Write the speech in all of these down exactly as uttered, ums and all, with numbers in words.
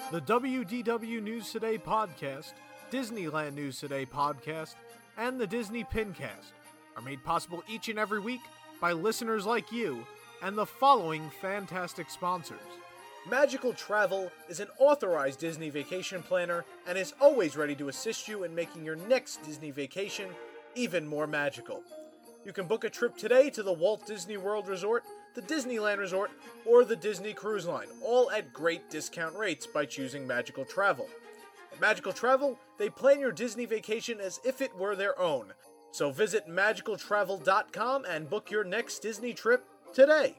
The W D W News Today podcast, Disneyland News Today podcast, and the Disney Pincast are made possible each and every week by listeners like you and the following fantastic sponsors. Magical Travel is an authorized Disney vacation planner and is always ready to assist you in making your next Disney vacation even more magical. You can book a trip today to the Walt Disney World Resort, the Disneyland Resort, or the Disney Cruise Line, all at great discount rates by choosing Magical Travel. At Magical Travel, they plan your Disney vacation as if it were their own. So visit magical travel dot com and book your next Disney trip today.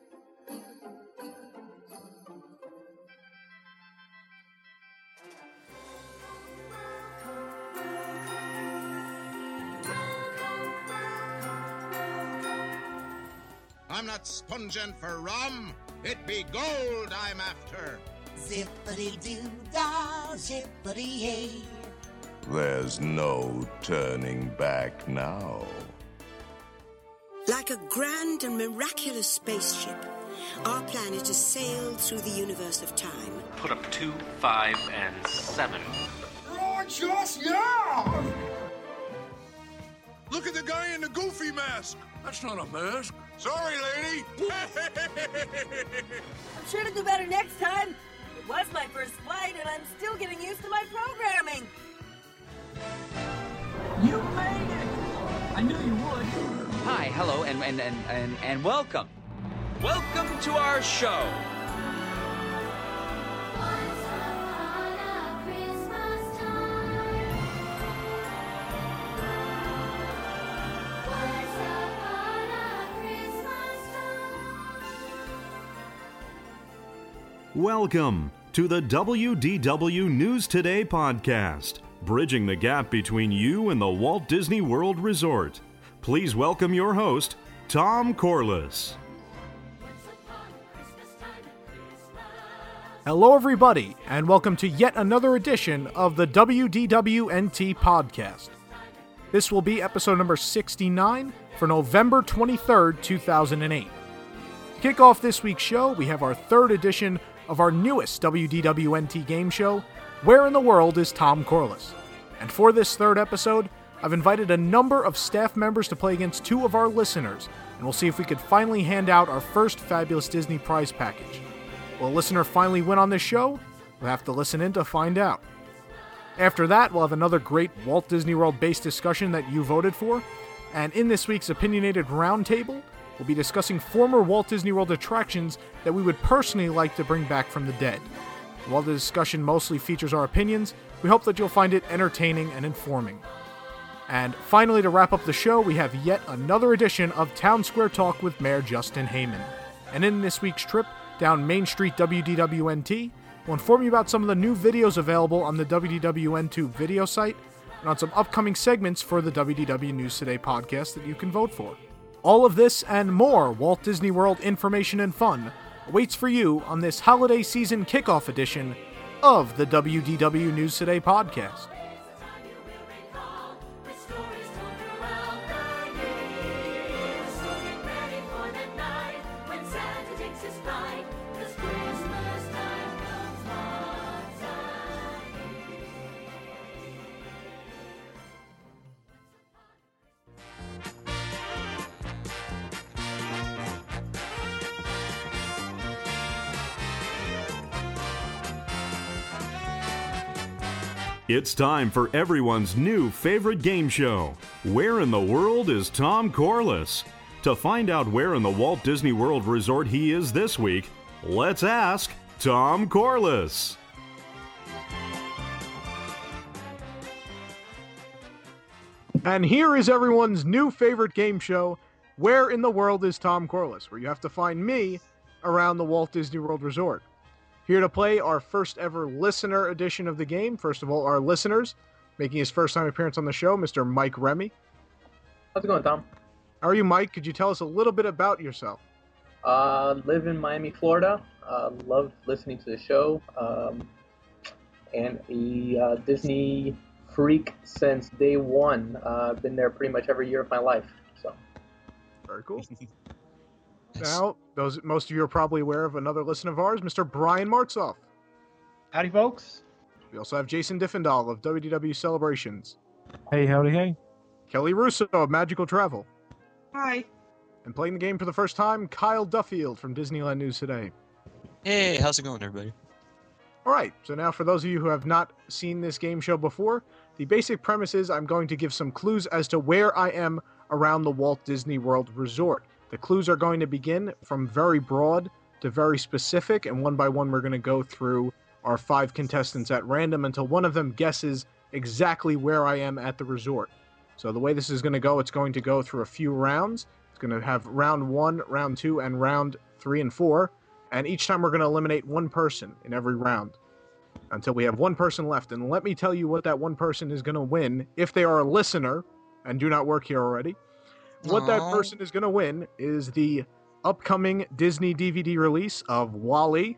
I'm not sponging for rum. It be gold I'm after. Zippity-doo-dah, zippity-yay. There's no turning back now. Like a grand and miraculous spaceship, our planet has sailed through the universe of time. Put up two, five, and seven. Gorgeous, yeah! Look at the guy in the goofy mask. That's not a mask. Sorry, lady. I'm sure to do better next time. It was my first flight, and I'm still getting used to my programming. You made it! I knew you would. Hi, hello, and and, and, and and welcome. Welcome to our show. Welcome to the W D W News Today podcast, bridging the gap between you and the Walt Disney World Resort. Please welcome your host, Tom Corliss. Hello everybody, and welcome to yet another edition of the W D W N T podcast. This will be episode number sixty-nine for November twenty-third, two thousand eight. To kick off this week's show, we have our third edition of our newest W D W N T game show, Where in the World is Tom Corliss? And for this third episode, I've invited a number of staff members to play against two of our listeners, and we'll see if we could finally hand out our first Fabulous Disney prize package. Will a listener finally win on this show? We'll have to listen in to find out. After that, we'll have another great Walt Disney World-based discussion that you voted for, and in this week's Opinionated Roundtable, we'll be discussing former Walt Disney World attractions that we would personally like to bring back from the dead. While the discussion mostly features our opinions, we hope that you'll find it entertaining and informing. And finally, to wrap up the show, we have yet another edition of Town Square Talk with Mayor Justin Heyman. And in this week's trip down Main Street W D W N T, we'll inform you about some of the new videos available on the W D W N two video site, and on some upcoming segments for the W D W News Today podcast that you can vote for. All of this and more Walt Disney World information and fun awaits for you on this holiday season kickoff edition of the W D W News Today podcast. It's time for everyone's new favorite game show, Where in the World is Tom Corliss? To find out where in the Walt Disney World Resort he is this week, let's ask Tom Corliss. And here is everyone's new favorite game show, Where in the World is Tom Corliss? Where you have to find me around the Walt Disney World Resort. Here to play our first ever listener edition of the game. First of all, our listeners, making his first time appearance on the show, Mister Mike Remy. How's it going, Tom? How are you, Mike? Could you tell us a little bit about yourself? Uh, live in Miami, Florida. Uh, love listening to the show. Um, and a uh, Disney freak since day one. Uh, I've been there pretty much every year of my life. So. Very cool. Now, those most of you are probably aware of another listener of ours, Mister Brian Martzoff. Howdy, folks. We also have Jason Diffendahl of W D W Celebrations. Hey, howdy, hey. Kelly Russo of Magical Travel. Hi. And playing the game for the first time, Kyle Duffield from Disneyland News Today. Hey, how's it going, everybody? All right, so now for those of you who have not seen this game show before, the basic premise is I'm going to give some clues as to where I am around the Walt Disney World Resort. The clues are going to begin from very broad to very specific, and one by one we're going to go through our five contestants at random until one of them guesses exactly where I am at the resort. So the way this is going to go, it's going to go through a few rounds. It's going to have round one, round two, and round three and four. And each time we're going to eliminate one person in every round until we have one person left. And let me tell you what that one person is going to win if they are a listener and do not work here already. What Aww. that person is going to win is the upcoming Disney D V D release of WALL-E.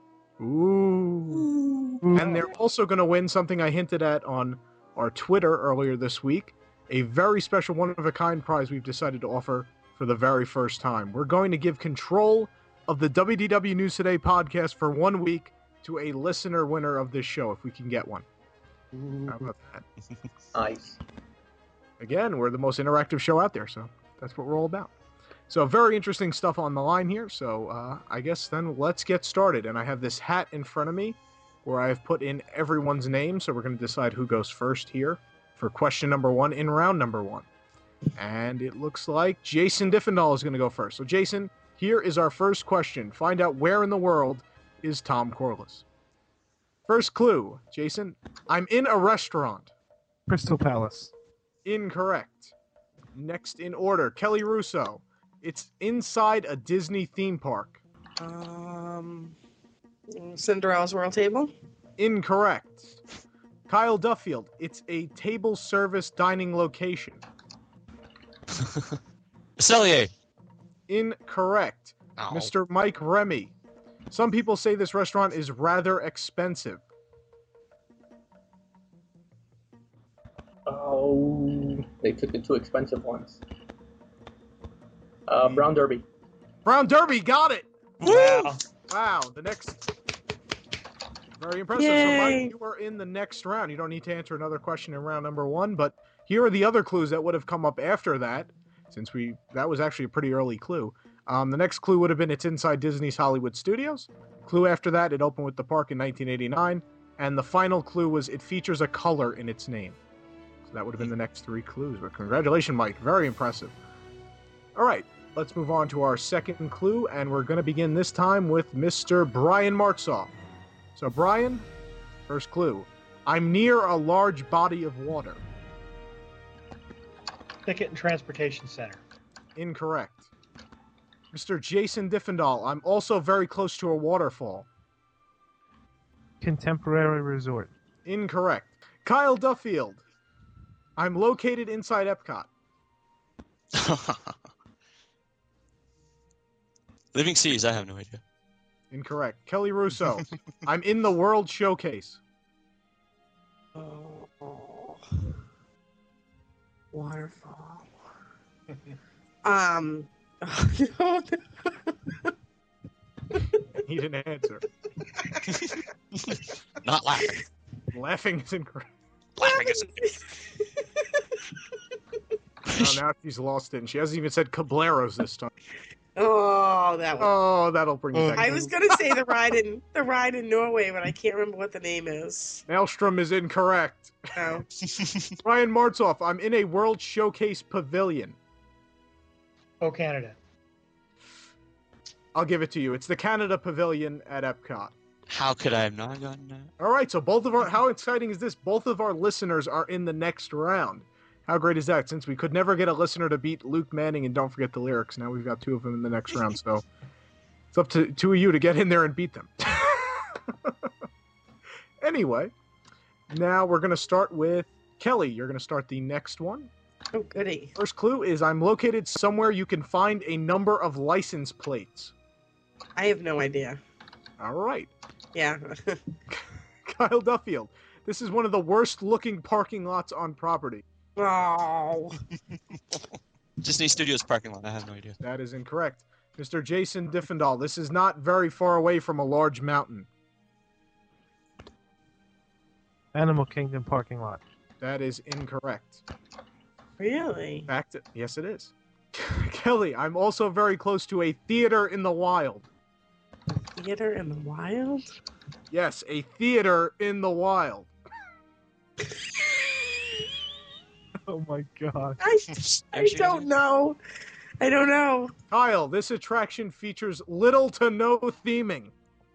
Ooh. And they're also going to win something I hinted at on our Twitter earlier this week, a very special one-of-a-kind prize we've decided to offer for the very first time. We're going to give control of the W D W News Today podcast for one week to a listener winner of this show, if we can get one. Ooh. How about that? Nice. Again, we're the most interactive show out there, so that's what we're all about. So very interesting stuff on the line here, so uh, I guess then let's get started. And I have this hat in front of me where I have put in everyone's name, so we're going to decide who goes first here for question number one in round number one. And it looks like Jason Diffendahl is going to go first. So Jason, here is our first question. Find out where in the world is Tom Corliss. First clue, Jason, I'm in a restaurant. Crystal Palace. Incorrect. Next in order, Kelly Russo. It's inside a Disney theme park. Um, Cinderella's Royal Table? Incorrect. Kyle Duffield. It's a table service dining location. Cellier. Incorrect. Ow. Mister Mike Remy. Some people say this restaurant is rather expensive. Oh, they took the two expensive ones. Uh, Brown Derby. Brown Derby, got it! Wow. Wow, the next... Very impressive. Yay. So, Mike, you are in the next round. You don't need to answer another question in round number one, but here are the other clues that would have come up after that, since we that was actually a pretty early clue. Um, the next clue would have been it's inside Disney's Hollywood Studios. Clue after that, it opened with the park in nineteen eighty-nine. And the final clue was it features a color in its name. So that would have been the next three clues. But congratulations, Mike. Very impressive. All right, let's move on to our second clue, and we're going to begin this time with Mister Brian Martzoff. So, Brian, first clue. I'm near a large body of water. Ticket and Transportation Center. Incorrect. Mister Jason Diffendahl, I'm also very close to a waterfall. Contemporary Resort. Incorrect. Kyle Duffield, I'm located inside Epcot. Living Seas, I have no idea. Incorrect. Kelly Russo, I'm in the World Showcase. Oh. Waterfall. um. Oh, no. He didn't answer. Not laughing. Laughing is incorrect. Laughing is Oh, now she's lost it, and she hasn't even said Cableros this time. Oh, that one. Oh, that'll bring you back. I was gonna say the ride in the ride in Norway, but I can't remember what the name is. Maelstrom is incorrect. Oh. Brian Martzoff, I'm in a World Showcase pavilion. Oh, Canada. I'll give it to you. It's the Canada Pavilion at Epcot. How could I have not gotten that? All right, so both of our, how exciting is this? Both of our listeners are in the next round. How great is that? Since we could never get a listener to beat Luke Manning and Don't Forget the Lyrics, now we've got two of them in the next round. So it's up to two of you to get in there and beat them. Anyway, now we're going to start with Kelly. You're going to start the next one. Oh, goody. First clue is I'm located somewhere you can find a number of license plates. I have no idea. All right. Yeah. Kyle Duffield, this is one of the worst looking parking lots on property. Oh. Disney Studios parking lot. I have no idea. That is incorrect. Mister Jason Diffendahl, this is not very far away from a large mountain. Animal Kingdom parking lot. That is incorrect. Really? In fact, yes, it is. Kelly, I'm also very close to a theater in the wild. Theater in the wild? Yes, a theater in the wild. Oh my god. I, I don't know. I don't know. Kyle, this attraction features little to no theming.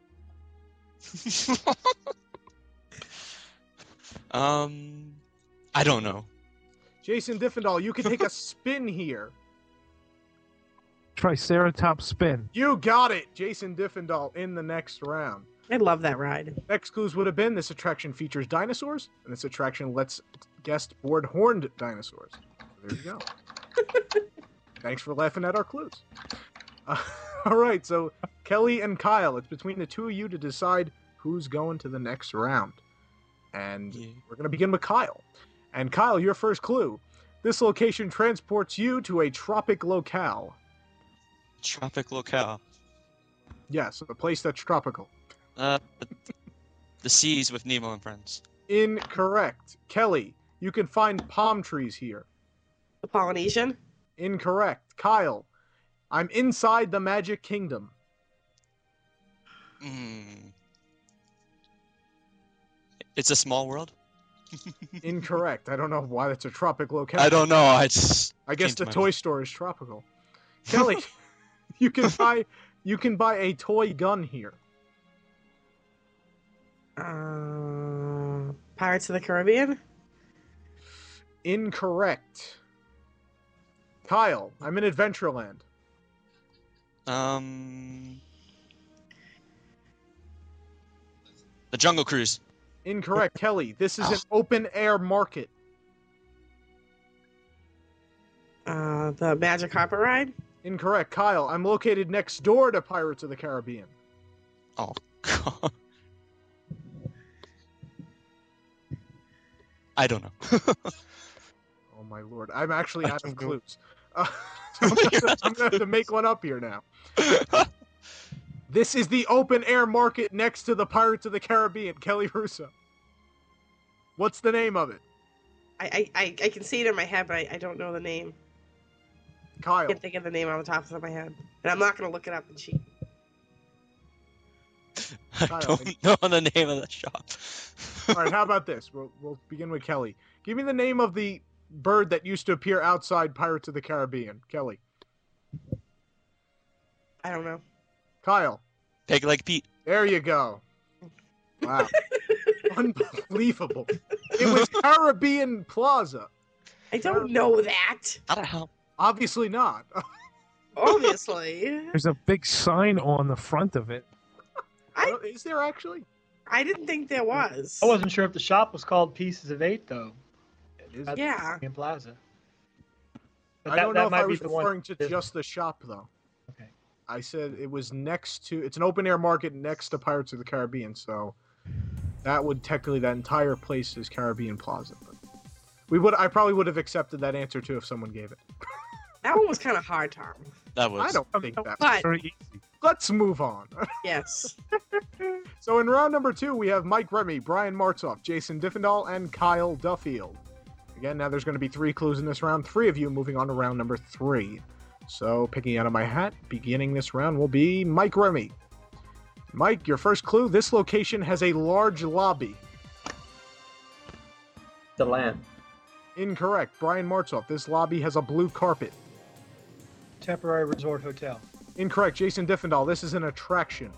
um, I don't know. Jason Diffendahl, you can take a spin here. Triceratops spin. You got it, Jason Diffendahl in the next round. I love that ride. Next clues would have been this attraction features dinosaurs, and this attraction lets guests board horned dinosaurs. So there you go. Thanks for laughing at our clues. Uh, all right, so Kelly and Kyle, it's between the two of you to decide who's going to the next round. And yeah. We're going to begin with Kyle. And Kyle, your first clue. This location transports you to a tropic locale. Tropic locale. Yes, a place that's tropical. Uh, the seas with Nemo and friends. Incorrect. Kelly, you can find palm trees here. The Polynesian? Incorrect. Kyle, I'm inside the Magic Kingdom. Mm. It's a small world? Incorrect. I don't know why that's a tropic locale. I don't know. I just I guess the toy store is tropical. Kelly, you can buy you can buy a toy gun here. Uh, Pirates of the Caribbean? Incorrect. Kyle, I'm in Adventureland. Um, the Jungle Cruise. Incorrect. Kelly, this is an open air market. Uh, the Magic Carpet Ride? Incorrect. Kyle, I'm located next door to Pirates of the Caribbean. Oh, God. I don't know. Oh, my Lord. I'm actually out of clues. Uh, I'm going to have to make one up here now. This is the open air market next to the Pirates of the Caribbean. Kelly Russo. What's the name of it? I I, I can see it in my head, but I, I don't know the name. Kyle. I can't think of the name on the top of my head. And I'm not going to look it up and cheat. I Kyle, don't know the name of the shop. All right, how about this? We'll, we'll begin with Kelly. Give me the name of the bird that used to appear outside Pirates of the Caribbean. Kelly. I don't know. Kyle. Peg Leg Pete. There you go. Wow. Unbelievable. It was Caribbean Plaza. I don't know that. How the hell? Obviously not. Obviously. There's a big sign on the front of it. I, Is there actually? I didn't think there was. I wasn't sure if the shop was called Pieces of Eight, though. It is. Yeah. In Plaza. But I that- don't that know if might I be was the one- referring to just the shop, though. Okay. I said it was next to... It's an open-air market next to Pirates of the Caribbean, so... That would technically... That entire place is Caribbean Plaza. But we would. I probably would have accepted that answer, too, if someone gave it. That one was kind of hard, Tom. That was. I don't think that was But- very easy. Let's move on. Yes. So in round number two, we have Mike Remy, Brian Martzoff, Jason Diffendahl, and Kyle Duffield. Again, now there's going to be three clues in this round. Three of you moving on to round number three. So picking out of my hat, beginning this round will be Mike Remy. Mike, your first clue. This location has a large lobby. The Land. Incorrect. Brian Martzoff, this lobby has a blue carpet. Temporary Resort Hotel. Incorrect. Jason Diffendahl, this is an attraction.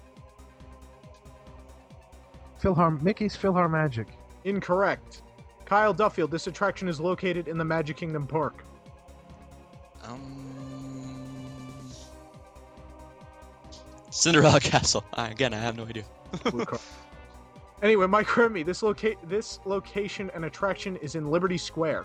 Philhar Mickey's PhilharMagic. Incorrect. Kyle Duffield, this attraction is located in the Magic Kingdom Park. Um, Cinderella Castle. Uh, again, I have no idea. Blue carpet. Anyway, Mike Remy, this loca- this location and attraction is in Liberty Square.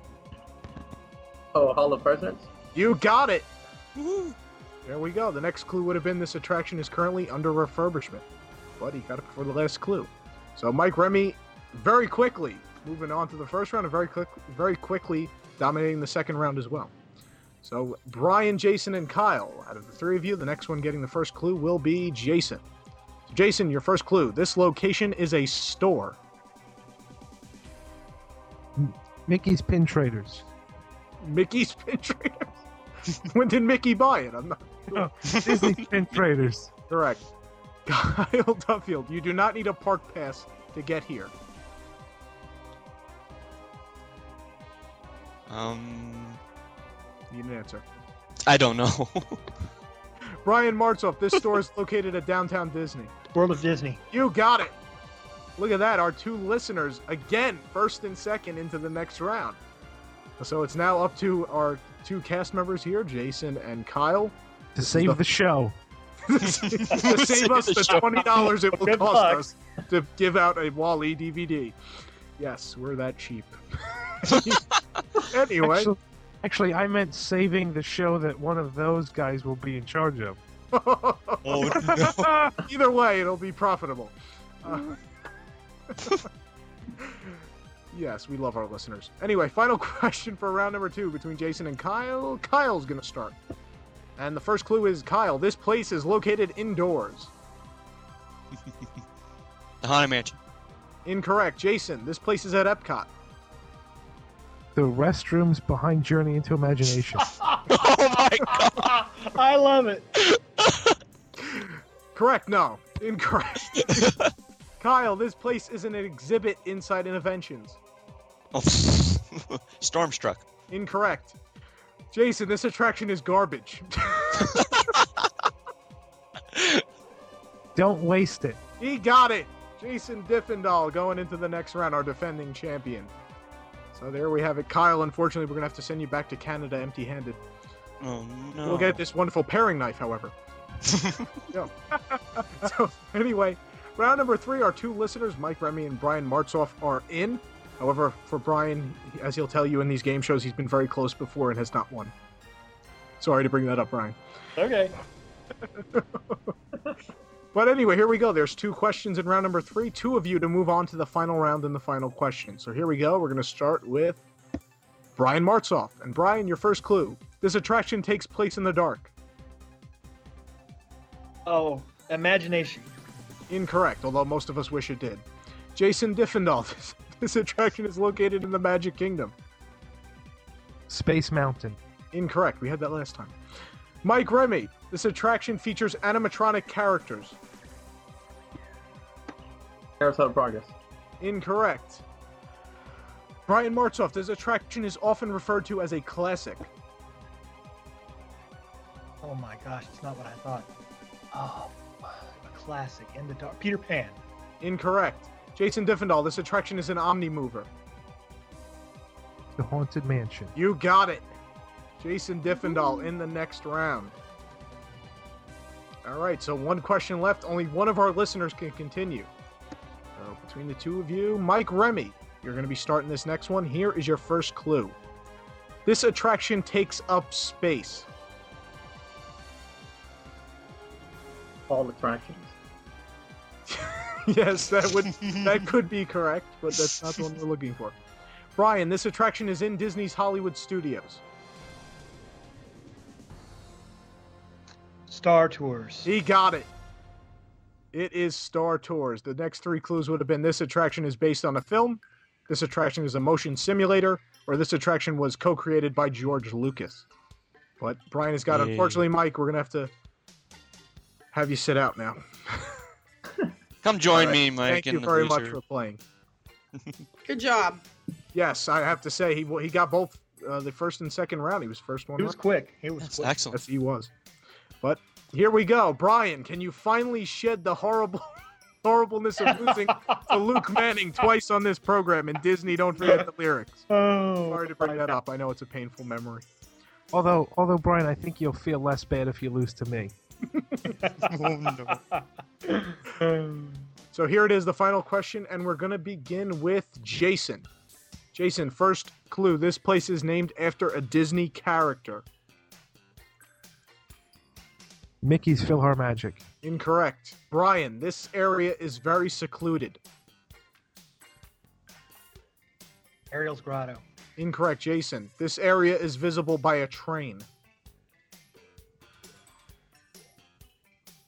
Oh, Hall of Presidents? You got it! Woo-hoo. There we go. The next clue would have been this attraction is currently under refurbishment. But he got it for the last clue. So Mike Remy, very quickly, moving on to the first round and very, quick, very quickly dominating the second round as well. So Brian, Jason, and Kyle, out of the three of you, the next one getting the first clue will be Jason. Jason, your first clue. This location is a store. Mickey's Pin Traders. Mickey's Pin Traders? When did Mickey buy it? I'm not sure. Disney Pin Traders. Correct. Kyle Duffield, you do not need a park pass to get here. Um, Need an answer. I don't know. Brian Martzoff, this store is located at Downtown Disney. World of Disney. You got it. Look at that. Our two listeners, again, first and second into the next round. So it's now up to our two cast members here, Jason and Kyle. To save the, the show. to save us the twenty dollars it will Good cost luck. us to give out a Wall-E D V D. Yes, we're that cheap. Anyway. Actually, actually, I meant saving the show that one of those guys will be in charge of. Oh, no. Either way, it'll be profitable. Uh, yes, we love our listeners. Anyway, final question for round number two between Jason and Kyle. Kyle's going to start. And the first clue is, Kyle, this place is located indoors. The Haunted Mansion. Incorrect. Jason, this place is at Epcot. The restrooms behind Journey into Imagination. Oh my god! I love it. Correct. No. Incorrect. Kyle, this place is an exhibit inside Innoventions. Oh. Stormstruck. Incorrect. Jason, this attraction is garbage. Don't waste it. He got it. Jason Diffendahl going into the next round, our defending champion. So there we have it. Kyle, unfortunately, we're going to have to send you back to Canada empty-handed. Oh, no. We'll get this wonderful paring knife, however. Yeah. So, anyway, round number three, our two listeners, Mike Remy and Brian Martzoff, are in. However, for Brian, as he'll tell you in these game shows, he's been very close before and has not won. Sorry to bring that up, Brian. Okay. But anyway, here we go. There's two questions in round number three. Two of you to move on to the final round and the final question. So here we go. We're going to start with Brian Martzoff. And Brian, your first clue. This attraction takes place in the dark. Oh, Imagination. Incorrect, although most of us wish it did. Jason Diffendahl. This, this attraction is located in the Magic Kingdom. Space Mountain. Incorrect. We had that last time. Mike Remy. This attraction features animatronic characters. Carousel of Progress. Incorrect. Brian Martzoff. This attraction is often referred to as a classic. Oh my gosh, it's not what I thought. Oh, a classic in the dark. Peter Pan. Incorrect. Jason Diffendahl. This attraction is an Omni-Mover. The Haunted Mansion. You got it. Jason Diffendahl in the next round. All right, so one question left. Only one of our listeners can continue. So between the two of you, Mike Remy, you're going to be starting this next one. Here is your first clue. This attraction takes up space. All attractions. Yes, that would that could be correct, but that's not the one we're looking for. Brian, this attraction is in Disney's Hollywood Studios. Star Tours. He got it. It is Star Tours. The next three clues would have been this attraction is based on a film, this attraction is a motion simulator, or this attraction was co-created by George Lucas. But Brian has got, Yay. Unfortunately, Mike, we're going to have to have you sit out now. Come join right. me, Mike. Thank in you the very future. much for playing. Good job. Yes, I have to say, he he got both uh, the first and second round. He was first one. He was right. quick. He was That's quick. excellent. Yes, he was. But here we go. Brian, can you finally shed the horrible horribleness of losing to Luke Manning twice on this program? And Disney, don't forget the lyrics. Oh, Sorry to bring that up. I know it's a painful memory. Although, although Brian, I think you'll feel less bad if you lose to me. Oh, no. So here it is, the final question, and we're going to begin with Jason. Jason, first clue. This place is named after a Disney character. Mickey's PhilharMagic. Incorrect. Brian, this area is very secluded. Ariel's Grotto. Incorrect. Jason, this area is visible by a train.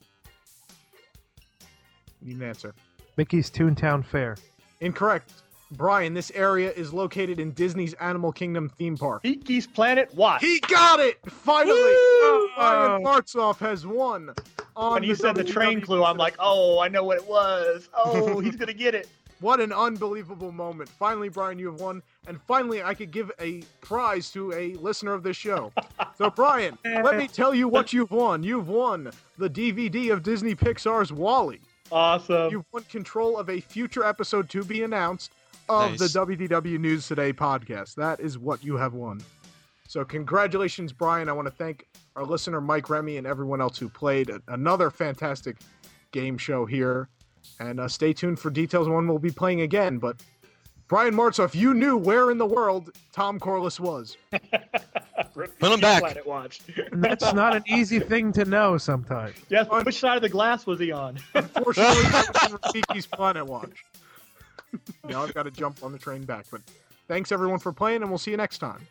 Need an answer. Mickey's Toontown Fair. Incorrect. Brian, this area is located in Disney's Animal Kingdom theme park. Kiki's Planet Watch. He got it! Finally! Woo! Brian Martzoff has won. On When you the said the W W train E clue, I'm like, oh, I know what it was. Oh, he's going to get it. What an unbelievable moment. Finally, Brian, you have won. And finally, I could give a prize to a listener of this show. So, Brian, let me tell you what you've won. You've won the D V D of Disney Pixar's WALL-E. Awesome. You've won control of a future episode to be announced of Nice. the W D W News Today podcast. That is what you have won. So congratulations, Brian. I want to thank our listener, Mike Remy, and everyone else who played. Another fantastic game show here. And uh, stay tuned for details on when we'll be playing again. But Brian Martzoff, you knew where in the world Tom Corliss was. Put him back. Planet Watch. And that's not an easy thing to know sometimes. Yes, which side of the glass was he on? Unfortunately, that was Kiki's Planet Watch. Now I've got to jump on the train back. But thanks, everyone, for playing, and we'll see you next time.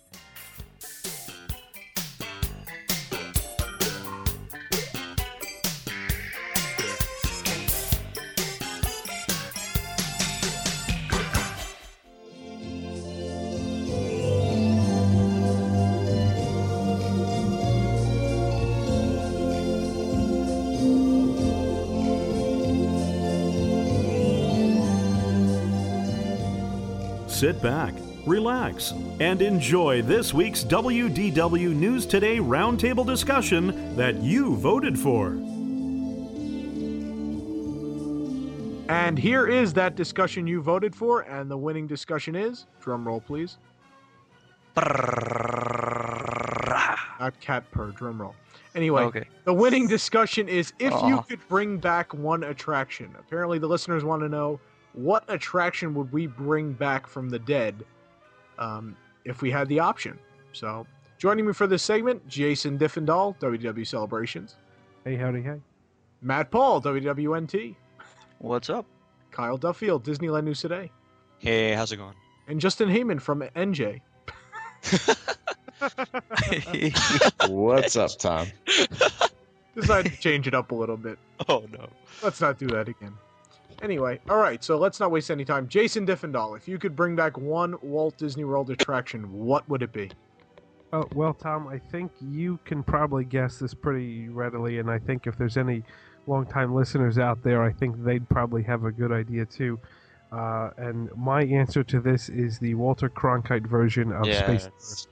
Sit back, relax, and enjoy this week's W D W News Today roundtable discussion that you voted for. And here is that discussion you voted for, and the winning discussion is, drum roll please. Not cat purr, drum roll. Anyway, Okay. the winning discussion is if Aw. you could bring back one attraction. Apparently the listeners want to know, what attraction would we bring back from the dead um, if we had the option? So, joining me for this segment, Jason Diffendahl, W D W Celebrations. Hey, howdy, hey. Matt Paul, W W N T. What's up? Kyle Duffield, Disneyland News Today. Hey, how's it going? And Justin Heyman from N J. What's up, Tom? Decided to change it up a little bit. Oh, no. Let's not do that again. Anyway, all right, so let's not waste any time. Jason Diffendahl, if you could bring back one Walt Disney World attraction, what would it be? Oh, well, Tom, I think you can probably guess this pretty readily, and I think if there's any longtime listeners out there, I think they'd probably have a good idea too. Uh, and my answer to this is the Walter Cronkite version of Yeah. Space.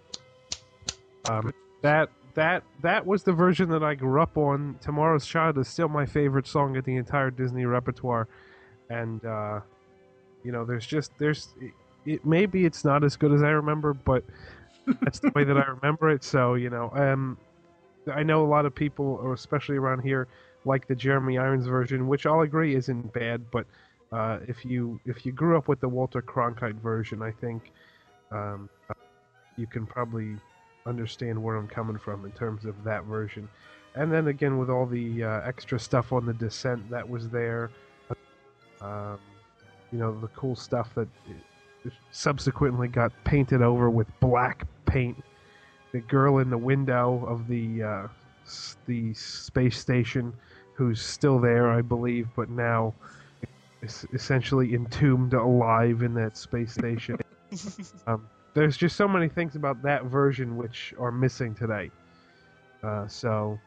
Um, that that that was the version that I grew up on. Tomorrow's Child is still my favorite song of the entire Disney repertoire, and uh, you know, there's just there's it, it maybe it's not as good as I remember, but that's the way that I remember it. So you know, um, I know a lot of people, or especially around here, like the Jeremy Irons version, which I'll agree isn't bad, but uh, if you if you grew up with the Walter Cronkite version, I think um, you can probably understand where I'm coming from in terms of that version. And then again, with all the uh, extra stuff on the Descent that was there, um, you know, the cool stuff that subsequently got painted over with black paint. The girl in the window of the uh, s- the space station, who's still there, I believe, but now is essentially entombed alive in that space station. um, there's just so many things about that version which are missing today. Uh, so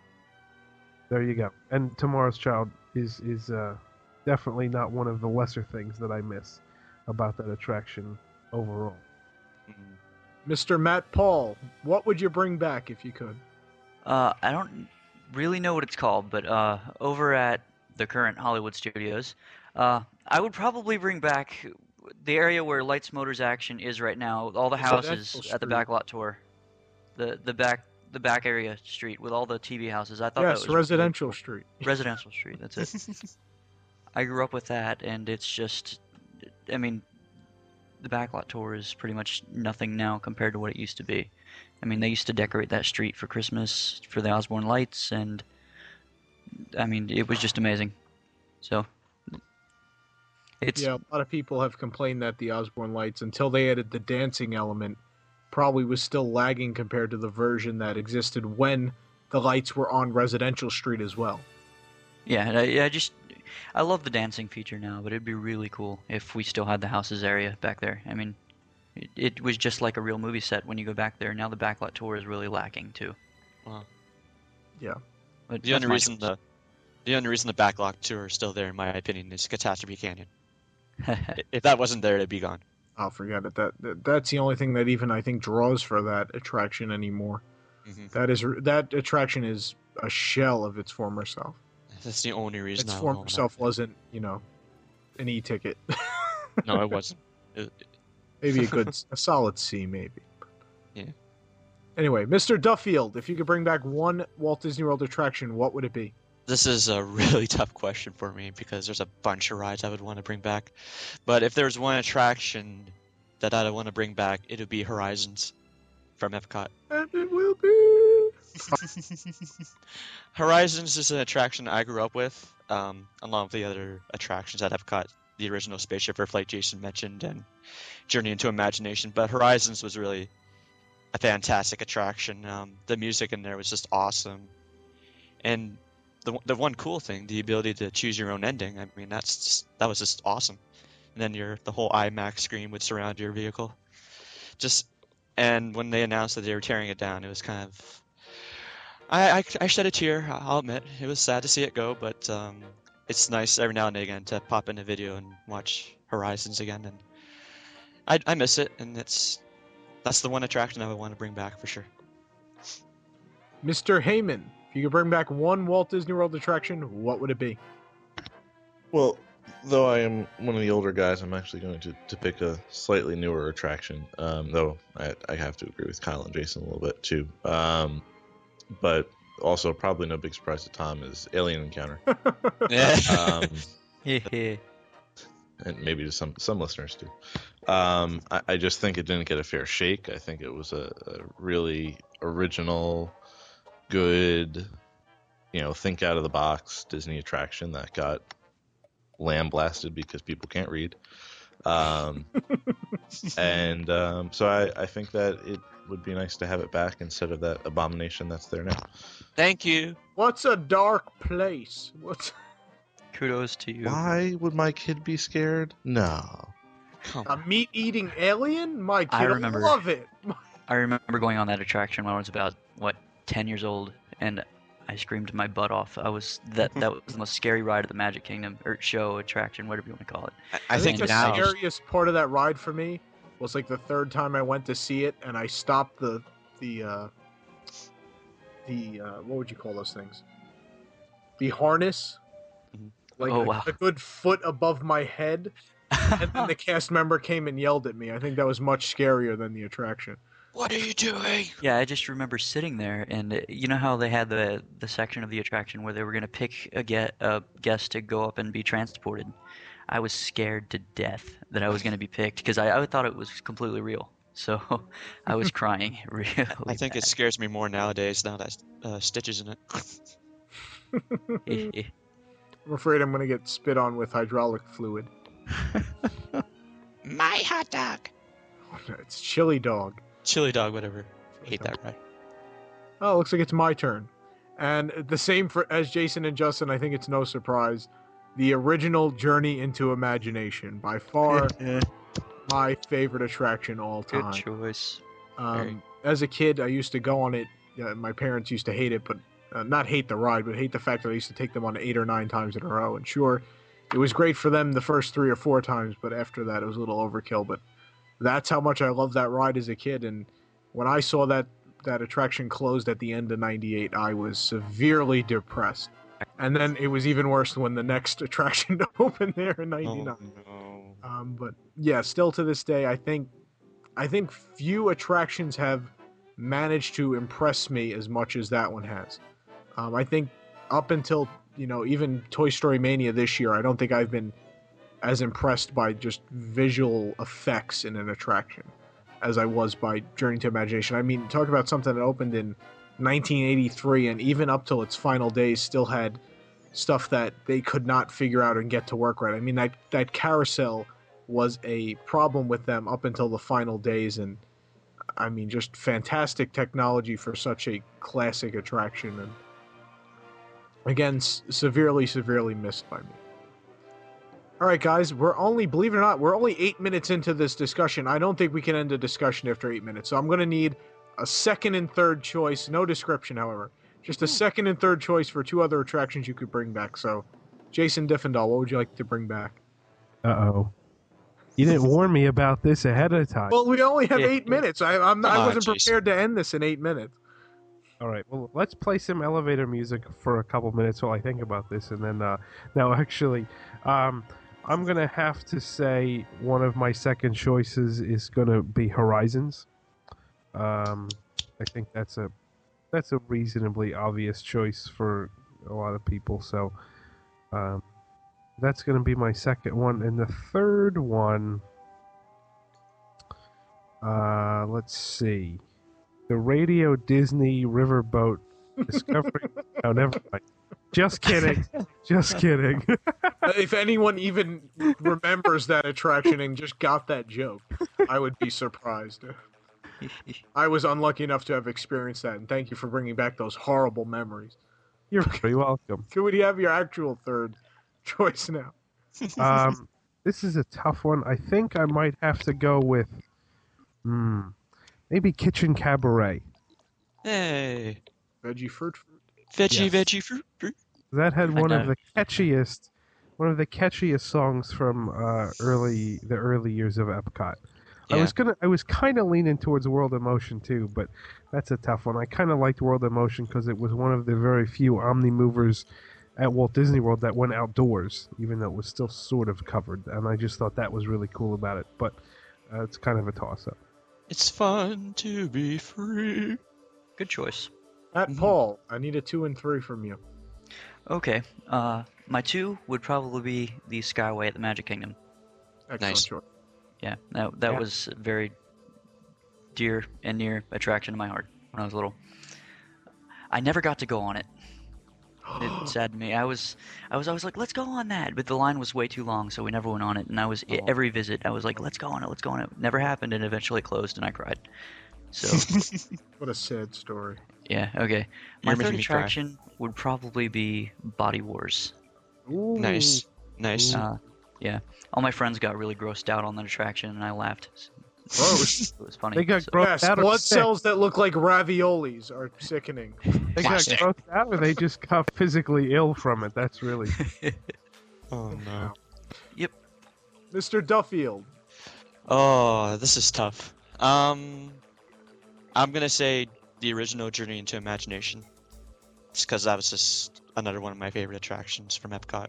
there you go. And Tomorrow's Child is is uh, definitely not one of the lesser things that I miss about that attraction overall. Mister Matt Paul, what would you bring back if you could? Uh, I don't really know what it's called, but uh, over at the current Hollywood Studios, uh, I would probably bring back the area where Lights Motors Action is right now, all the houses Residential at the Street. back lot tour, the the back the back area street with all the T V houses. I thought Yes, that was Residential really cool. Street. Residential Street. That's it. I grew up with that, and it's just, I mean, the backlot tour is pretty much nothing now compared to what it used to be. I mean, they used to decorate that street for Christmas for the Osborne lights, and I mean, it was just amazing. So, it's Yeah, a lot of people have complained that the Osborne Lights, until they added the dancing element, probably was still lagging compared to the version that existed when the lights were on Residential Street as well. yeah, and I, I just I love the dancing feature now, but it'd be really cool if we still had the houses area back there. I mean, it, it was just like a real movie set when you go back there. Now the backlot tour is really lacking too. Wow. Yeah. But The that's only my reason choice. the the only reason the backlot tour is still there, in my opinion, is Catastrophe Canyon. I- if that wasn't there, it'd be gone. I'll forget it. That, that that's the only thing that even I think draws for that attraction anymore. Mm-hmm. That is that attraction is a shell of its former self. That's the only reason. Its I former own that. self wasn't, you know, an e-ticket. No, it wasn't. It- Maybe a good, a solid C, maybe. Yeah. Anyway, Mister Duffield, if you could bring back one Walt Disney World attraction, what would it be? This is a really tough question for me because there's a bunch of rides I would want to bring back. But if there's one attraction that I'd want to bring back, it would be Horizons from Epcot. And it will be. Horizons is an attraction I grew up with, um, along with the other attractions at Epcot, the original Spaceship Earth like Jason mentioned, and Journey into Imagination. But Horizons was really a fantastic attraction. Um, the music in there was just awesome. And the the one cool thing, the ability to choose your own ending. I mean, that's just, that was just awesome. And then your the whole IMAX screen would surround your vehicle. Just and when they announced that they were tearing it down, it was kind of I I, I shed a tear. I'll admit it was sad to see it go, but um, it's nice every now and again to pop in a video and watch Horizons again, and I I miss it, and it's that's the one attraction I would want to bring back for sure. Mister Heyman, if you could bring back one Walt Disney World attraction, what would it be? Well, though I am one of the older guys, I'm actually going to, to pick a slightly newer attraction. Um, though I, I have to agree with Kyle and Jason a little bit too. Um, but also probably no big surprise to Tom is Alien Encounter. um, and maybe to some some listeners too. Um, I, I just think it didn't get a fair shake. I think it was a, a really original, good, you know, think out of the box Disney attraction that got lambasted because people can't read. Um, and um, so I, I think that it would be nice to have it back instead of that abomination that's there now. Thank you. What's a dark place? What's Kudos to you. Why would my kid be scared? No. a meat-eating alien? My kid I will remember- love it. I remember going on that attraction when I was about what ten years old, and I screamed my butt off. I was that that was the most scary ride of the Magic Kingdom or show attraction, whatever you want to call it. I, I think think the now scariest part of that ride for me was like the third time I went to see it, and I stopped the the uh, the uh, what would you call those things? The harness, like Oh, a, wow. a good foot above my head, and then the cast member came and yelled at me. I think that was much scarier than the attraction. What are you doing? Yeah, I just remember sitting there, and uh, you know how they had the the section of the attraction where they were gonna pick a get a guest to go up and be transported. I was scared to death that I was gonna be picked because I, I thought it was completely real. So I was crying really. I think it scares me more nowadays now that uh, Stitch is in it. bad. I'm afraid I'm gonna get spit on with hydraulic fluid. My hot dog. It's chili dog. Chili dog, whatever. Hate that ride. Oh, looks like it's my turn. And the same for as Jason and Justin, I think it's no surprise. The original Journey into Imagination, by far my favorite attraction all Good time. choice. Um, as a kid, I used to go on it. Uh, my parents used to hate it, but uh, not hate the ride, but hate the fact that I used to take them on eight or nine times in a row. And sure, it was great for them the first three or four times, but after that, it was a little overkill. But that's how much I loved that ride as a kid. And when I saw that that attraction closed at the end of ninety-eight, I was severely depressed. And then it was even worse when the next attraction opened there in ninety-nine. Oh, no. Um, but yeah, still to this day, I think I think few attractions have managed to impress me as much as that one has. Um, I think up until, you know, even Toy Story Mania this year, I don't think I've been as impressed by just visual effects in an attraction as I was by Journey to Imagination. I mean, talk about something that opened in nineteen eighty-three and even up till its final days still had stuff that they could not figure out and get to work right. I mean, that, that carousel was a problem with them up until the final days, and I mean, just fantastic technology for such a classic attraction, and again, s- severely, severely missed by me. All right, guys, we're only, believe it or not, we're only eight minutes into this discussion. I don't think we can end a discussion after eight minutes, so I'm going to need a second and third choice. No description, however. Just a second and third choice for two other attractions you could bring back. So, Jason Diffendahl, what would you like to bring back? Uh-oh. You didn't warn me about this ahead of time. Well, we only have Yeah. eight minutes. I, I'm not, I Ah, wasn't jeez. prepared to end this in eight minutes. All right, well, let's play some elevator music for a couple minutes while I think about this, and then, uh, no, actually, um, I'm gonna have to say one of my second choices is gonna be Horizons. Um, I think that's a that's a reasonably obvious choice for a lot of people, so um, that's gonna be my second one, and the third one, uh, let's see. The Radio Disney Riverboat Discovery. No, never mind. Just kidding. Just kidding. If anyone even remembers that attraction and just got that joke, I would be surprised. I was unlucky enough to have experienced that, and thank you for bringing back those horrible memories. You're very welcome. Could we have your actual third choice now? Um, this is a tough one. I think I might have to go with, hmm, maybe Kitchen Cabaret. Hey. Veggie fruit fruit. Veggie, Yes. veggie, fruit, fruit. That had I one of know. the catchiest, one of the catchiest songs from uh, early the early years of Epcot. I Yeah. was gonna, I was kind of leaning towards World of Motion too, but that's a tough one. I kind of liked World of Motion because it was one of the very few Omni movers at Walt Disney World that went outdoors, even though it was still sort of covered, and I just thought that was really cool about it. But uh, it's kind of a toss-up. It's fun to be free. Good choice. Matt Paul, I need a two and three from you. Okay. Uh, my two would probably be the Skyway at the Magic Kingdom. Excellent Nice. choice. Yeah, that that Yeah. was a very dear and near attraction to my heart when I was little. I never got to go on it. It saddened me. I was, I was always like, let's go on that, but the line was way too long, so we never went on it. And I was Oh. every visit, I was like, let's go on it, let's go on it. Never happened, and eventually closed, and I cried. So What a sad story. yeah, okay. My You're third making me cry. attraction would probably be Body Wars. Ooh. Nice. Nice. Uh, yeah, all my friends got really grossed out on that attraction, and I laughed. Gross. It was funny. They got So- grossed Yes, out or blood sick? cells that look like raviolis are sickening. They got Sick. grossed out, or they just got physically ill from it. That's really. Oh no. Yep. Mister Duffield. Oh, this is tough. Um, I'm gonna say the original Journey into Imagination. Just because that was just another one of my favorite attractions from Epcot.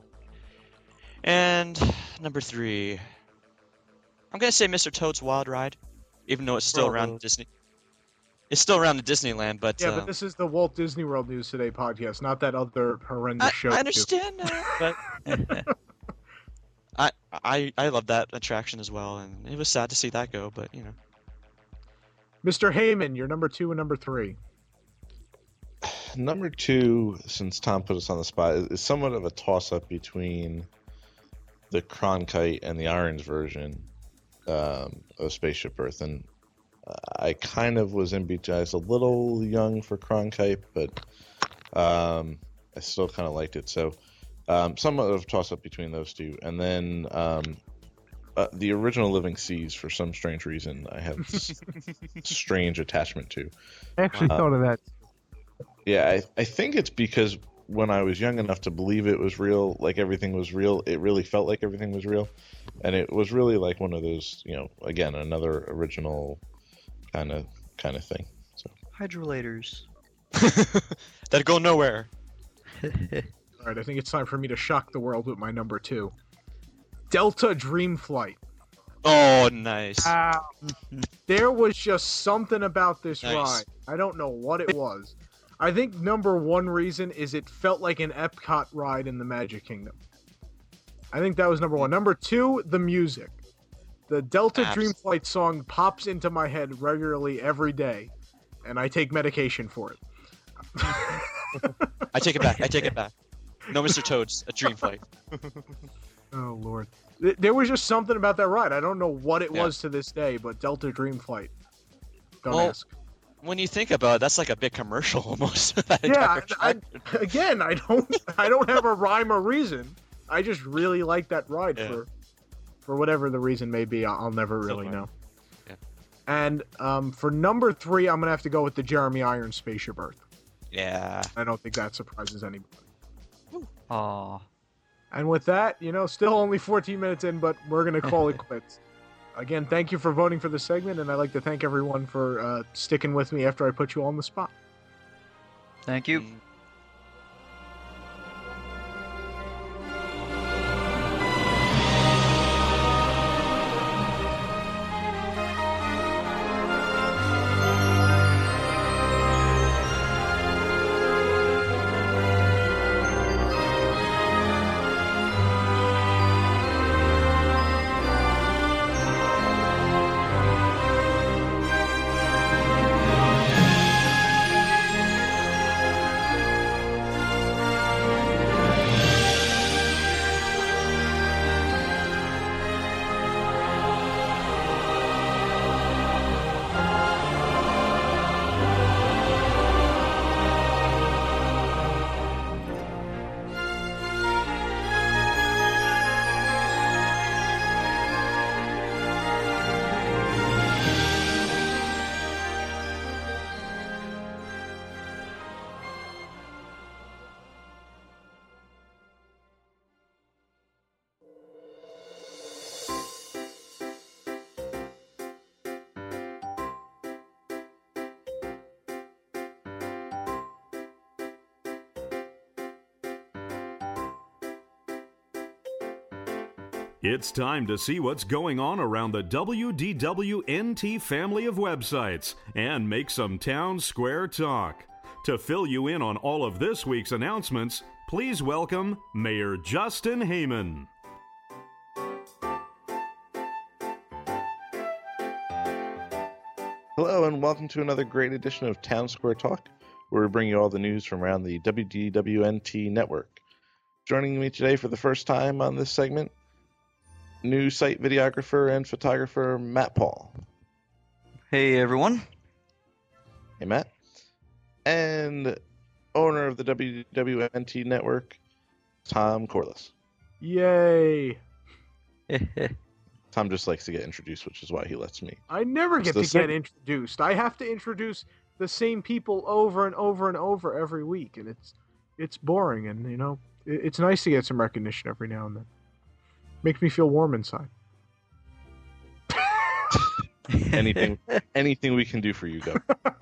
And number three, I'm gonna say Mister Toad's Wild Ride, even though it's still Oh. around Disney. It's still around the Disneyland, but Yeah, uh, but this is the Walt Disney World News Today podcast, not that other horrendous I, show. I you do. understand that, but I I I love that attraction as well, and it was sad to see that go, but you know. Mister Heyman, you're number two and number three. Number two, since Tom put us on the spot, is, is somewhat of a toss-up between the Cronkite and the Orange version um, of Spaceship Earth, and I kind of was in between. I was a little young for Cronkite, but um, I still kind of liked it. So, um, somewhat of a toss-up between those two, and then um, uh, the original Living Seas, for some strange reason, I have s- strange attachment to. I actually Uh, thought of that. Yeah, I, I think it's because when I was young enough to believe it was real, like everything was real, it really felt like everything was real. And it was really like one of those, you know, again, another original kind of kind of thing. So Hydrolators. That'd go nowhere. All right, I think it's time for me to shock the world with my number two. Delta Dream Flight. Oh, nice. Ah, there was just something about this Nice. ride. I don't know what it was. I think number one reason is it felt like an Epcot ride in the Magic Kingdom. I think that was number one. Number two, the music. The Delta Abs- Dream Flight song pops into my head regularly every day, and I take medication for it. I take it back. I take it back. No, Mister Toad's a Dream Flight. Oh, Lord. Th- There was just something about that ride. I don't know what it Yeah. was to this day, but Delta Dream Flight. Don't Well, ask. When you think about it, that's like a big commercial almost. that Yeah, entire I, attraction. I, again, I don't, I don't have a rhyme or reason. I just really like that ride Yeah. for for whatever the reason may be. I'll, I'll never really fun. know. Yeah. And um, for number three, I'm gonna have to go with the Jeremy Irons Spaceship Earth. Yeah. I don't think that surprises anybody. Aw. And with that, you know, still only fourteen minutes in, but we're gonna call it quits. Again, thank you for voting for the segment, and I'd like to thank everyone for uh, sticking with me after I put you all on the spot. Thank you. It's time to see what's going on around the W D W N T family of websites and make some town square talk. To fill you in on all of this week's announcements, please welcome Mayor Justin Heyman. Hello and welcome to another great edition of Town Square Talk, where we bring you all the news from around the W D W N T network. Joining me today for the first time on this segment, new site videographer and photographer Matt Paul. Hey everyone. Hey Matt. And owner of the W D W N T network, Tom Corliss. Yay! Tom just likes to get introduced, which is why he lets me. I never It's get the to same- get introduced. I have to introduce the same people over and over and over every week, and it's it's boring. And you know, it, it's nice to get some recognition every now and then. Makes me feel warm inside. anything anything we can do for you, go.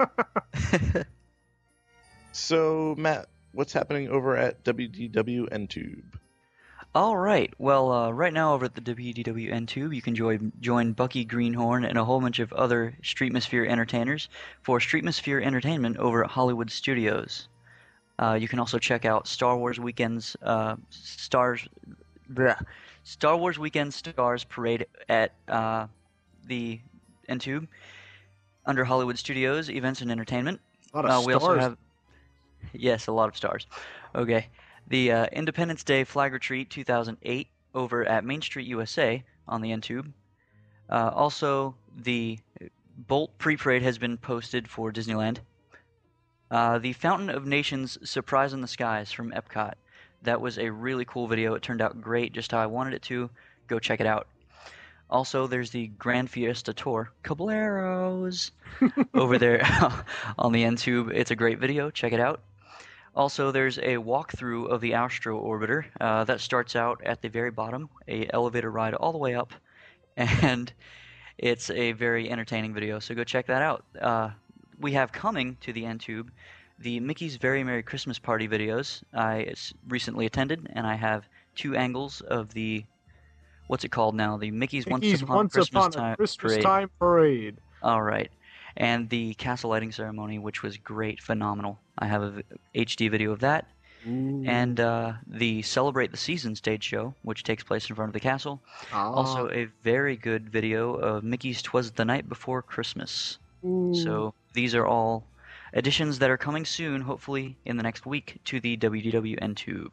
So, Matt, what's happening over at W D W N Tube? All right. Well, uh, right now over at the W D W N Tube, you can join, join Bucky Greenhorn and a whole bunch of other Streetmosphere entertainers for Streetmosphere Entertainment over at Hollywood Studios. Uh, you can also check out Star Wars Weekend's uh, Stars, bleh, Star Wars Weekend Stars Parade at uh, the N Tube under Hollywood Studios Events and Entertainment. A lot of uh, we stars. also have yes, a lot of stars. Okay. The uh, Independence Day Flag Retreat two thousand eight over at Main Street U S A on the N Tube. Uh, also, the Bolt Pre-Parade has been posted for Disneyland. Uh, the Fountain of Nations Surprise in the Skies from Epcot. That was a really cool video. It turned out great, just how I wanted it to. Go check it out. Also, there's the Grand Fiesta Tour, Caballeros, over there on the N Tube. It's a great video. Check it out. Also, there's a walkthrough of the Astro Orbiter. Uh, that starts out at the very bottom, a elevator ride all the way up, and it's a very entertaining video, so go check that out. Uh, we have coming to the N Tube the Mickey's Very Merry Christmas Party videos. I s- recently attended, and I have two angles of the, what's it called now? The Mickey's, Mickey's Once Upon, Once Christmas, Upon Time a Christmas Parade. Time Parade. All right. And the castle lighting ceremony, which was great, phenomenal. I have a v- H D video of that. Ooh. And uh, the Celebrate the Season stage show, which takes place in front of the castle. Ah. Also, a very good video of Mickey's 'Twas the Night Before Christmas. Ooh. So these are all additions that are coming soon, hopefully in the next week, to the W D W N Tube.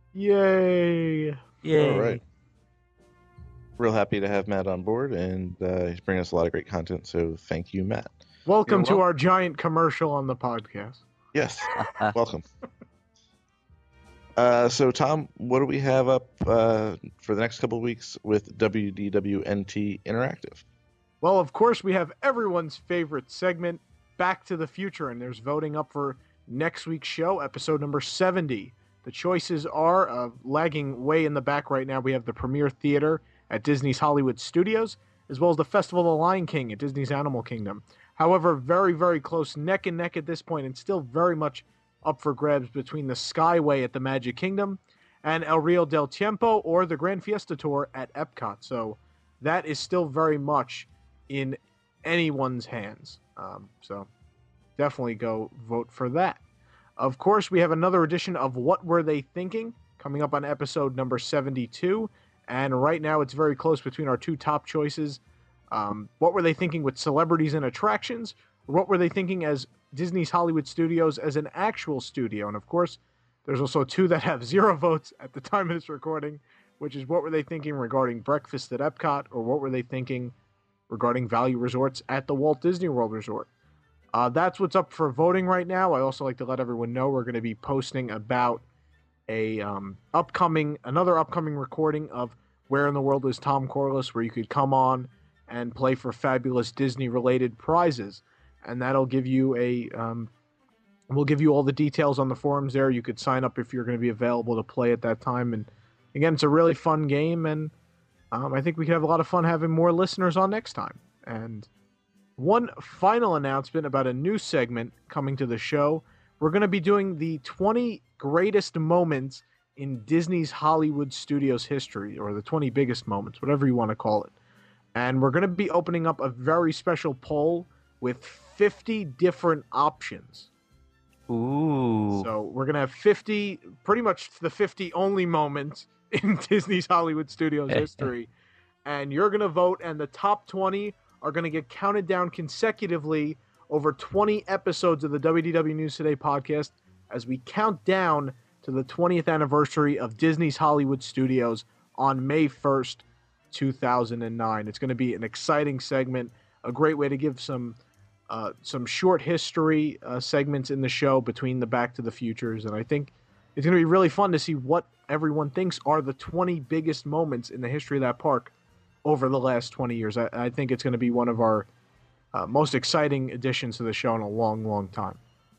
Yay! Yay! All right. Real happy to have Matt on board, and uh, he's bringing us a lot of great content, so thank you, Matt. Welcome You're to welcome. our giant commercial on the podcast. Yes, welcome. Uh, so, Tom, what do we have up uh, for the next couple of weeks with W D W N T Interactive? Well, of course, we have everyone's favorite segment, Back to the Future, and there's voting up for next week's show, episode number seventy. The choices are, uh, lagging way in the back right now, we have the Premiere Theater at Disney's Hollywood Studios, as well as the Festival of the Lion King at Disney's Animal Kingdom. However, very, very close, neck and neck at this point, and still very much up for grabs between the Skyway at the Magic Kingdom and El Rio del Tiempo or the Grand Fiesta Tour at Epcot. So that is still very much in anyone's hands. Um, so definitely go vote for that. Of course, we have another edition of What Were They Thinking coming up on episode number seventy-two. And right now it's very close between our two top choices. Um, what were they thinking with celebrities and attractions? Or what were they thinking as Disney's Hollywood Studios as an actual studio? And of course, there's also two that have zero votes at the time of this recording, which is what were they thinking regarding breakfast at Epcot, or what were they thinking regarding value resorts at the Walt Disney World Resort? Uh, that's what's up for voting right now. I also like to let everyone know we're going to be posting about a um, upcoming, another upcoming recording of Where in the World is Tom Corliss, where you could come on and play for fabulous Disney-related prizes. And that'll give you a, um, we'll give you all the details on the forums there. You could sign up if you're going to be available to play at that time. And again, it's a really fun game, and um, I think we could have a lot of fun having more listeners on next time. And one final announcement about a new segment coming to the show. We're going to be doing the twenty greatest moments in Disney's Hollywood Studios history, or the twenty biggest moments, whatever you want to call it. And we're going to be opening up a very special poll with fifty different options. Ooh. So we're going to have fifty, pretty much the fifty only moments in Disney's Hollywood Studios history. And you're going to vote, and the top twenty are going to get counted down consecutively over twenty episodes of the W D W News Today podcast as we count down to the twentieth anniversary of Disney's Hollywood Studios on May first, two thousand nine. It's going to be an exciting segment, a great way to give some uh, some short history uh, segments in the show between the Back to the Futures, and I think it's going to be really fun to see what everyone thinks are the twenty biggest moments in the history of that park over the last twenty years. I, I think it's going to be one of our uh, most exciting additions to the show in a long, long time.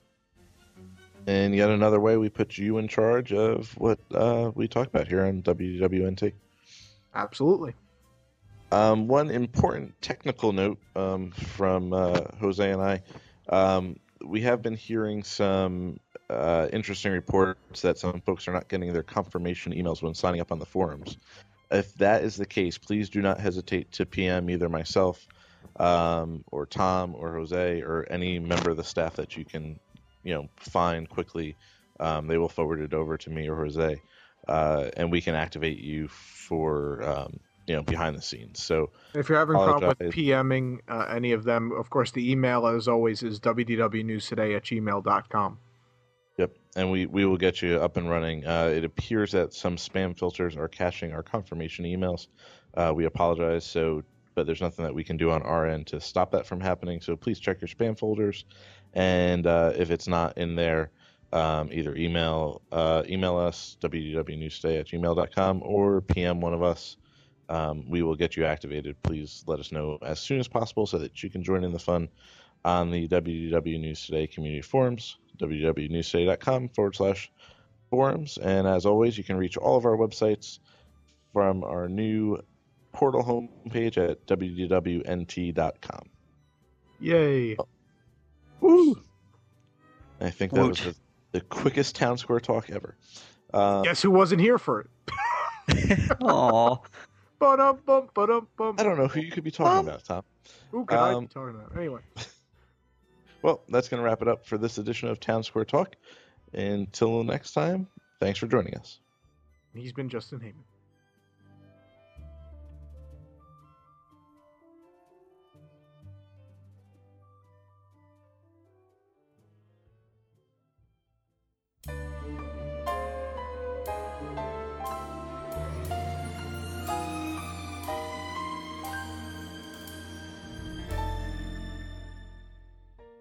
And yet another way we put you in charge of what uh, we talk about here on W D W N T. Absolutely. Um, one important technical note um, from uh, Jose and I. Um, we have been hearing some uh, interesting reports that some folks are not getting their confirmation emails when signing up on the forums. If that is the case, please do not hesitate to P M either myself um, or Tom or Jose or any member of the staff that you can, you know, find quickly. Um, they will forward it over to me or Jose, uh, and we can activate you for, um, you know, behind the scenes. So if you're having a problem with apologize. PMing uh, any of them, of course, the email, as always, is w d w news today at gmail dot com. Yep, and we, we will get you up and running. Uh, it appears that some spam filters are caching our confirmation emails. Uh, we apologize, so but there's nothing that we can do on our end to stop that from happening. So please check your spam folders, and uh, if it's not in there, um, either email uh, email us w d w news today at gmail dot com or P M one of us. Um, we will get you activated. Please let us know as soon as possible so that you can join in the fun on the W D W News Today community forums, w w w news today dot com forward slash forums. And as always, you can reach all of our websites from our new portal homepage at w d w n t dot com. Yay. Oh. Woo! I think that was the, the quickest town square talk ever. Uh, Guess who wasn't here for it? Aww. Ba-dum, bum, ba-dum, bum. I don't know who you could be talking Um, about, Tom. Who could I Um, be talking about? Anyway. Well, that's going to wrap it up for this edition of Town Square Talk. Until next time, thanks for joining us. He's been Justin Heyman.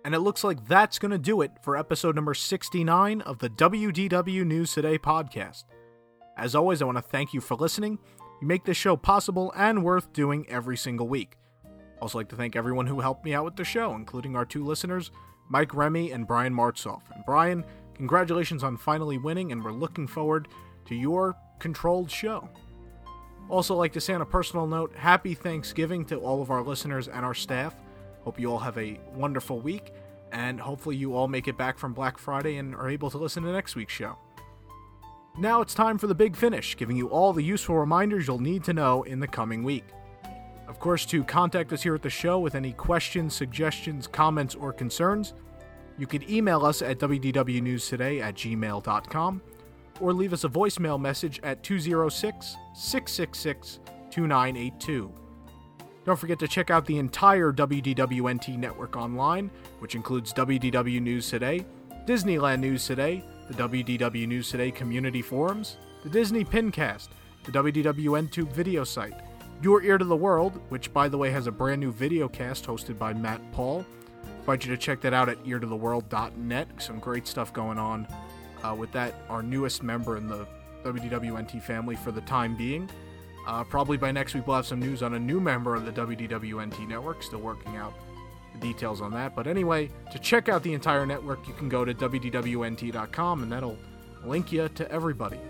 And it looks like that's going to do it for episode number sixty-nine of the W D W News Today podcast. As always, I want to thank you for listening. You make this show possible and worth doing every single week. I'd also like to thank everyone who helped me out with the show, including our two listeners, Mike Remy and Brian Martzoff. And Brian, congratulations on finally winning, and we're looking forward to your controlled show. Also like to say on a personal note, happy Thanksgiving to all of our listeners and our staff. Hope you all have a wonderful week, and hopefully you all make it back from Black Friday and are able to listen to next week's show. Now it's time for the big finish, giving you all the useful reminders you'll need to know in the coming week. Of course, to contact us here at the show with any questions, suggestions, comments, or concerns, you can email us at w d w news today at gmail dot com or leave us a voicemail message at two oh six, six six six, two nine eight two. Don't forget to check out the entire W D W N T network online, which includes W D W News Today, Disneyland News Today, the W D W News Today community forums, the Disney Pincast, the W D W N Tube video site, Your Ear to the World, which by the way has a brand new video cast hosted by Matt Paul. I invite you to check that out at ear to the world dot net. Some great stuff going on uh, with that, our newest member in the W D W N T family for the time being. Uh, probably by next week we'll have some news on a new member of the W D W N T network, still working out the details on that. But anyway, to check out the entire network, you can go to w d w n t dot com, and that'll link you to everybody.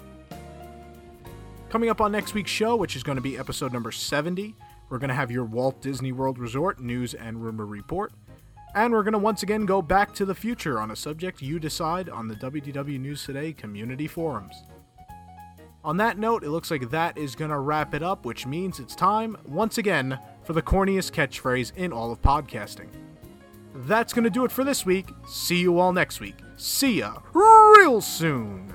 Coming up on next week's show, which is going to be episode number seventy, we're going to have your Walt Disney World Resort news and rumor report. And we're going to once again go back to the future on a subject you decide on the W D W News Today community forums. On that note, it looks like that is going to wrap it up, which means it's time, once again, for the corniest catchphrase in all of podcasting. That's going to do it for this week. See you all next week. See ya real soon.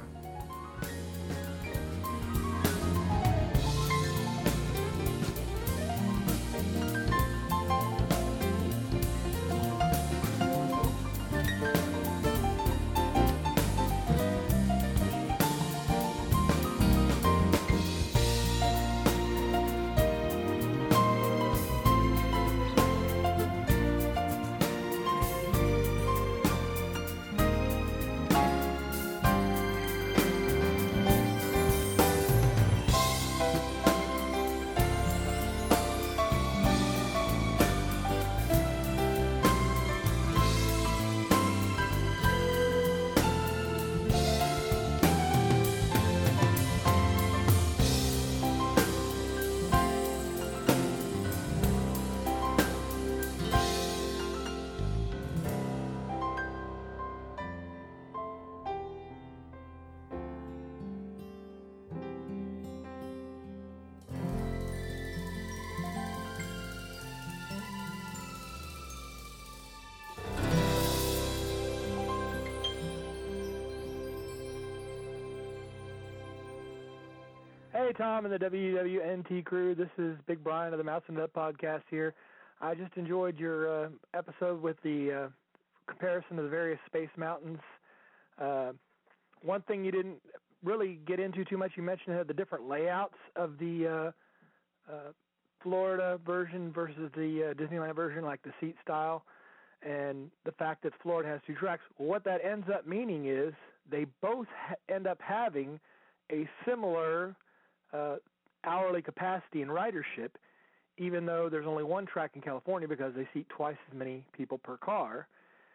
Hey, Tom and the W W N T crew. This is Big Brian of the Mouse and Nut podcast here. I just enjoyed your uh, episode with the uh, comparison of the various space mountains. Uh, one thing you didn't really get into too much, you mentioned the different layouts of the uh, uh, Florida version versus the uh, Disneyland version, like the seat style, and the fact that Florida has two tracks. What that ends up meaning is they both ha- end up having a similar Uh, hourly capacity and ridership, even though there's only one track in California because they seat twice as many people per car.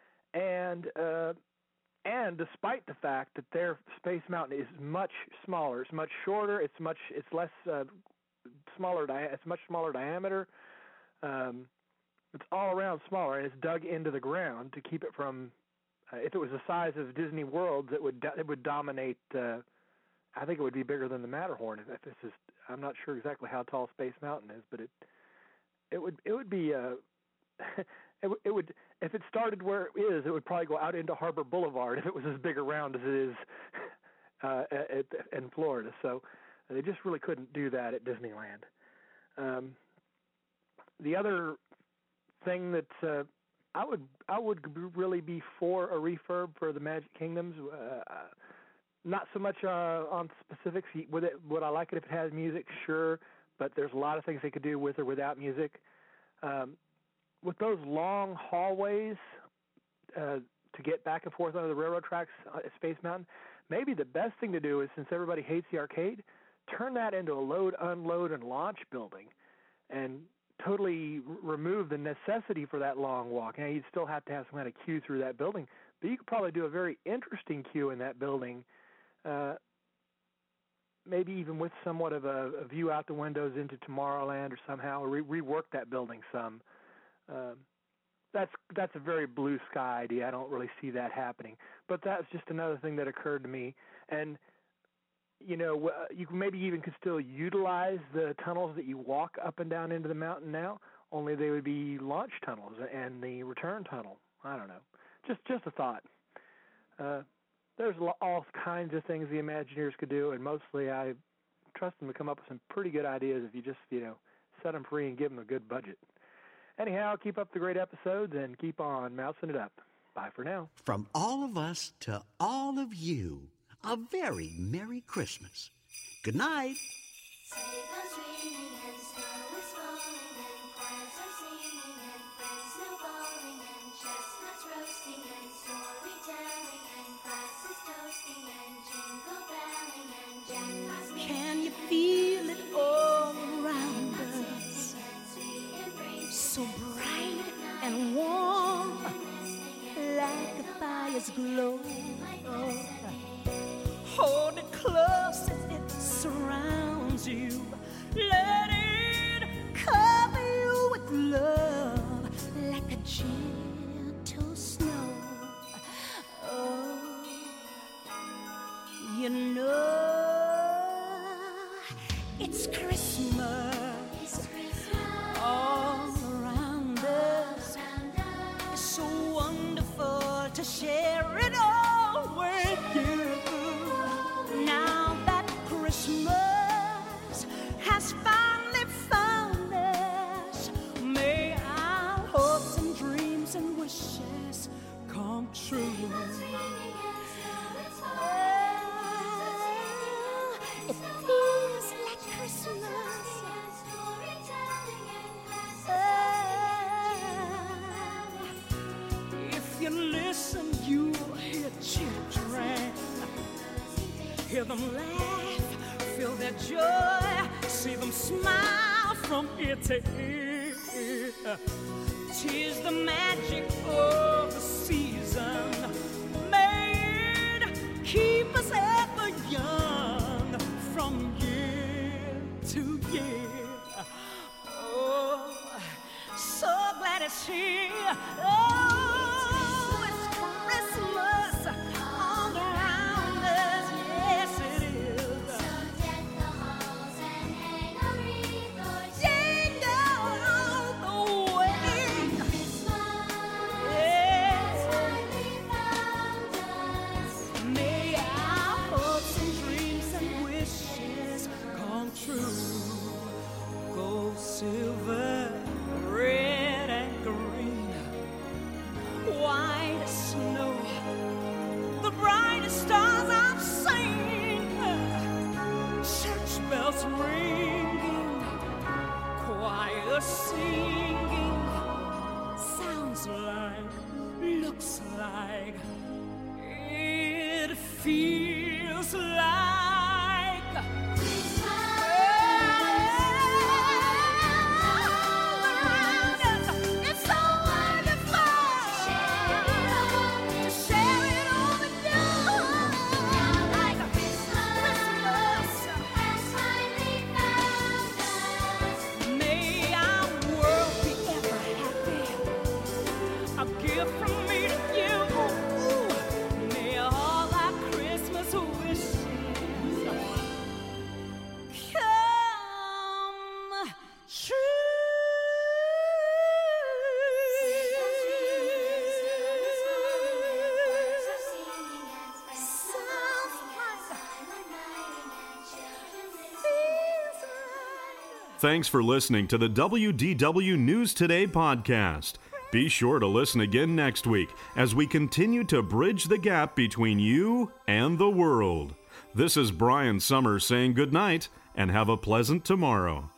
And uh, and despite the fact that their Space Mountain is much smaller, it's much shorter, it's much it's less uh, smaller di- it's much smaller diameter. Um, it's all around smaller, and it's dug into the ground to keep it from. Uh, if it was the size of Disney World, it would do- it would dominate. Uh, I think it would be bigger than the Matterhorn. If this is, I'm not sure exactly how tall Space Mountain is, but it it would it would be uh, it, w- it would if it started where it is, it would probably go out into Harbor Boulevard if it was as big around as it is uh, at, in Florida. So they just really couldn't do that at Disneyland. Um, the other thing that uh, I would I would really be for a refurb for the Magic Kingdoms. Uh, Not so much uh, on specifics. Would it? Would I like it if it has music? Sure, but there's a lot of things they could do with or without music. Um, with those long hallways, uh, to get back and forth under the railroad tracks at Space Mountain, maybe the best thing to do is, since everybody hates the arcade, turn that into a load, unload, and launch building, and totally r- remove the necessity for that long walk. Now, you'd still have to have some kind of queue through that building, but you could probably do a very interesting queue in that building, uh, maybe even with somewhat of a, a view out the windows into Tomorrowland, or somehow re- rework that building some. Um, that's that's a very blue sky idea. I don't really see that happening. But that's just another thing that occurred to me. And, you know, you can maybe even could still utilize the tunnels that you walk up and down into the mountain now, only they would be launch tunnels and the return tunnel. I don't know. Just just a thought. Uh, there's all kinds of things the Imagineers could do, and mostly I trust them to come up with some pretty good ideas if you just, you know, set them free and give them a good budget. Anyhow, keep up the great episodes and keep on mousing it up. Bye for now. From all of us to all of you, a very Merry Christmas. Good night. Can you feel it all around us? So bright and warm, like a fire's glow. Hold it close as it surrounds you. Let it cover you with love, like a gentle snow. Oh, you know it's Christmas. All around us. It's so wonderful to share it all with you. Now that Christmas has finally found us, may our hopes and dreams and wishes come true. Oh, it feels like Christmas. If you listen, you'll hear children. Hear them laugh, feel their joy, see them smile from ear to ear. 'Tis the magic of the season, may it keep us ever young from year to year. Oh, so glad it's here. Oh, it's Christmas all around us. Yes, it is. So deck the halls and hang a wreath or jingle all the way. Yes, may our hopes and dreams and wishes come true. Gold, silver, red and green, white as snow, the brightest stars I've seen. Church bells ringing, choir singing, sounds like, looks like, it feels like Thanks for listening to the W D W News Today podcast. Be sure to listen again next week as we continue to bridge the gap between you and the world. This is Brian Summers saying good night and have a pleasant tomorrow.